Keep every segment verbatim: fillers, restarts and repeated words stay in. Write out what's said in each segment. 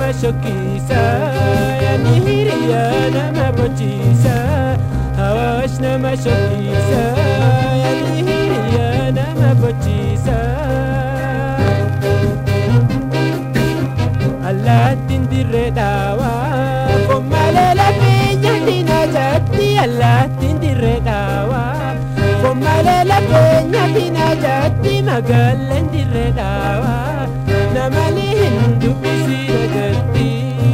nama shokkisa yaani hiriyaa nama bochiisa Awaash nama shokkisa yaani hiriyaa nama bochiisa Allaattiin dirree dhaawaa kommalee lafeenya dina jatti Allaattiin dirree dhaawaa kommalee lafeenya dina jatti magaaleen dirree dhaawaa namani hin dubbisi dagatti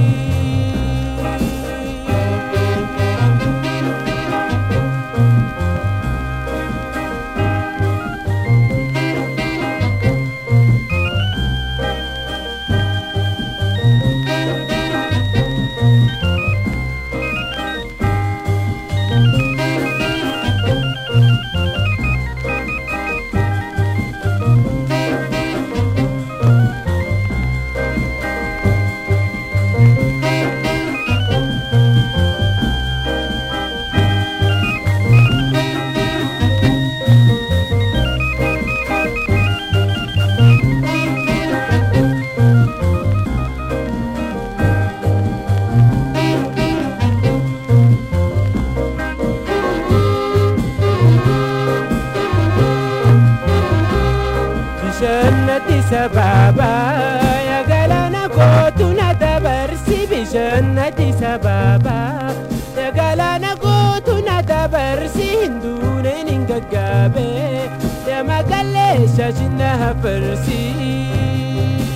Bishannati sababa ya galana kotuna dabarsi Bishannati sababa ya galana kotuna dabarsi Hindune ningagabe ya magalle shashina hafarsi